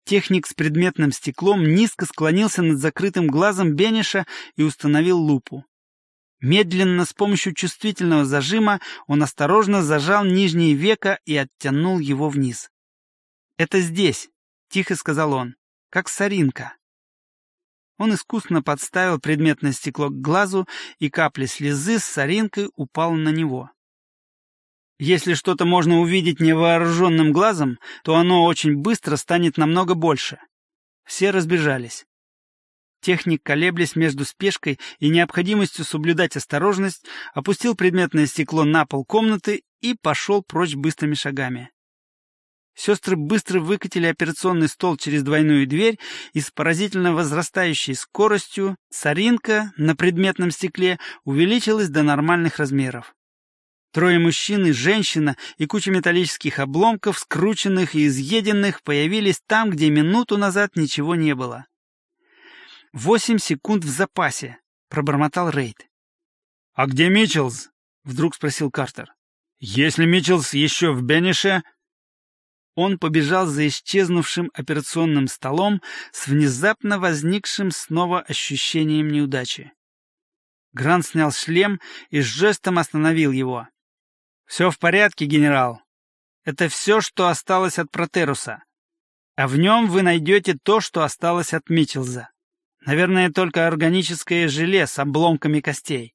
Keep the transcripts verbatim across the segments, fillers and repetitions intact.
Техник с предметным стеклом низко склонился над закрытым глазом Бениша и установил лупу. Медленно, с помощью чувствительного зажима, он осторожно зажал нижнее веко и оттянул его вниз. «Это здесь», — тихо сказал он, — «как соринка». Он искусно подставил предметное стекло к глазу, и капля слезы с соринкой упала на него. Если что-то можно увидеть невооруженным глазом, то оно очень быстро станет намного больше. Все разбежались. Техник, колеблясь между спешкой и необходимостью соблюдать осторожность, опустил предметное стекло на пол комнаты и пошел прочь быстрыми шагами. Сестры быстро выкатили операционный стол через двойную дверь, и с поразительно возрастающей скоростью соринка на предметном стекле увеличилась до нормальных размеров. Трое мужчин и женщина и куча металлических обломков, скрученных и изъеденных, появились там, где минуту назад ничего не было. «Восемь секунд в запасе», — пробормотал Рейд. «А где Митчеллс?» — вдруг спросил Картер. «Если Митчеллс еще в Бенише...» Он побежал за исчезнувшим операционным столом с внезапно возникшим снова ощущением неудачи. Грант снял шлем и с жестом остановил его. «Все в порядке, генерал. Это все, что осталось от Протеруса. А в нем вы найдете то, что осталось от Митчеллза. Наверное, только органическое желе с обломками костей».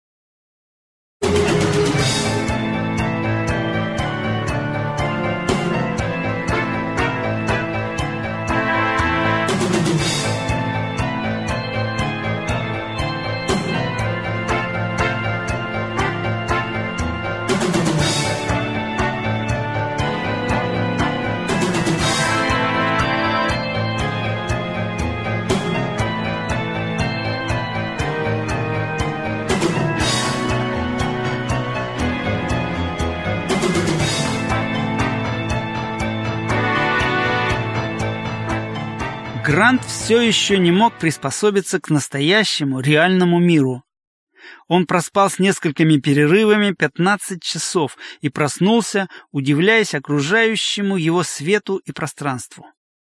Грант все еще не мог приспособиться к настоящему, реальному миру. Он проспал с несколькими перерывами пятнадцать часов и проснулся, удивляясь окружающему его свету и пространству.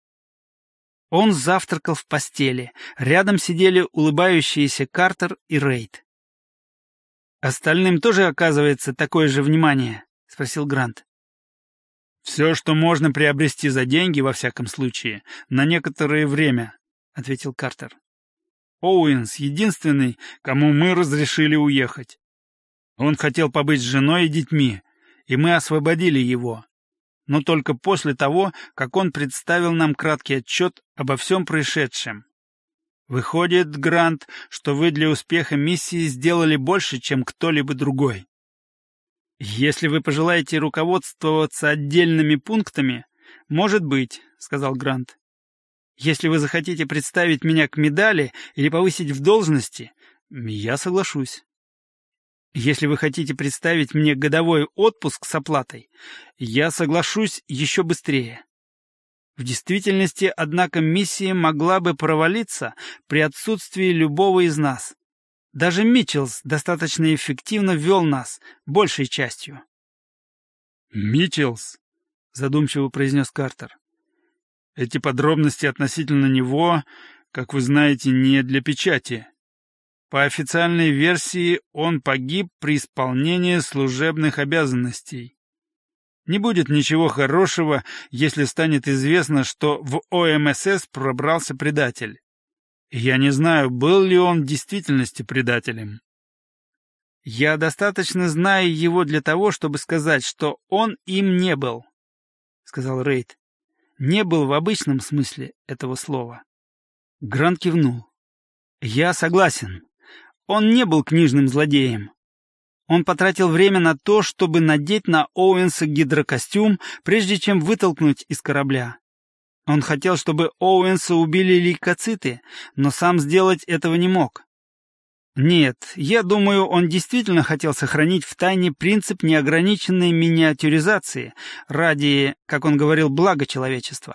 Он завтракал в постели. Рядом сидели улыбающиеся Картер и Рейд. «Остальным тоже оказывается такое же внимание?» — спросил Грант. «Все, что можно приобрести за деньги, во всяком случае, на некоторое время», — ответил Картер. «Оуэнс — единственный, кому мы разрешили уехать. Он хотел побыть с женой и детьми, и мы освободили его. Но только после того, как он представил нам краткий отчет обо всем происшедшем. Выходит, Грант, что вы для успеха миссии сделали больше, чем кто-либо другой». «Если вы пожелаете руководствоваться отдельными пунктами, может быть», — сказал Грант. «Если вы захотите представить меня к медали или повысить в должности, я соглашусь. Если вы хотите представить мне годовой отпуск с оплатой, я соглашусь еще быстрее. В действительности, однако, миссия могла бы провалиться при отсутствии любого из нас. Даже Митчеллс достаточно эффективно вел нас, большей частью». «Митчеллс», — задумчиво произнес Картер. «Эти подробности относительно него, как вы знаете, не для печати. По официальной версии, он погиб при исполнении служебных обязанностей. Не будет ничего хорошего, если станет известно, что в О Эм Эс Эс пробрался предатель. Я не знаю, был ли он в действительности предателем». «Я достаточно знаю его для того, чтобы сказать, что он им не был», — сказал Рейд. «Не был в обычном смысле этого слова». Грант кивнул. «Я согласен. Он не был книжным злодеем. Он потратил время на то, чтобы надеть на Оуэнса гидрокостюм, прежде чем вытолкнуть из корабля. Он хотел, чтобы Оуэнса убили лейкоциты, но сам сделать этого не мог. Нет, я думаю, он действительно хотел сохранить в тайне принцип неограниченной миниатюризации ради, как он говорил, блага человечества.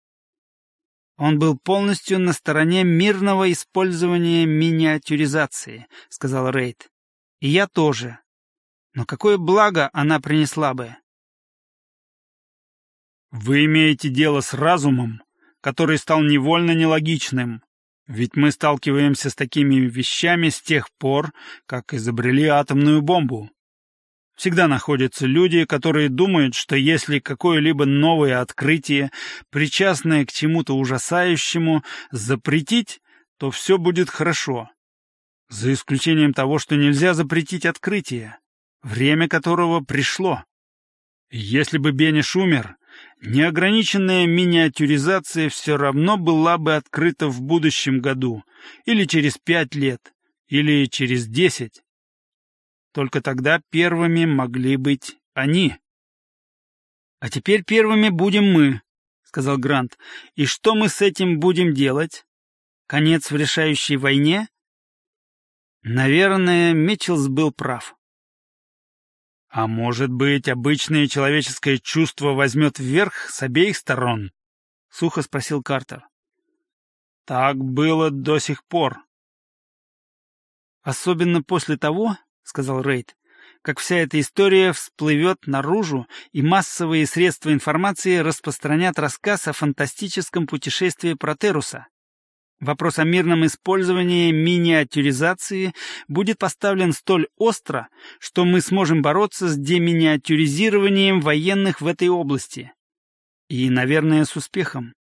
Он был полностью на стороне мирного использования миниатюризации, сказал Рейд. И я тоже. Но какое благо она принесла бы? «Вы имеете дело с разумом, который стал невольно нелогичным. Ведь мы сталкиваемся с такими вещами с тех пор, как изобрели атомную бомбу. Всегда находятся люди, которые думают, что если какое-либо новое открытие, причастное к чему-то ужасающему, запретить, то все будет хорошо. За исключением того, что нельзя запретить открытие, время которого пришло. Если бы Бенеш умер, неограниченная миниатюризация все равно была бы открыта в будущем году, или через пять лет, или через десять. Только тогда первыми могли быть они. «А теперь первыми будем мы», — сказал Грант. «И что мы с этим будем делать? Конец в решающей войне?» Наверное, Митчелс был прав. «А может быть, обычное человеческое чувство возьмет вверх с обеих сторон?» — сухо спросил Картер. «Так было до сих пор». «Особенно после того, — сказал Рейд, — как вся эта история всплывет наружу, и массовые средства информации распространят рассказ о фантастическом путешествии Протеруса. Вопрос о мирном использовании миниатюризации будет поставлен столь остро, что мы сможем бороться с деминиатюризированием военных в этой области. И, наверное, с успехом.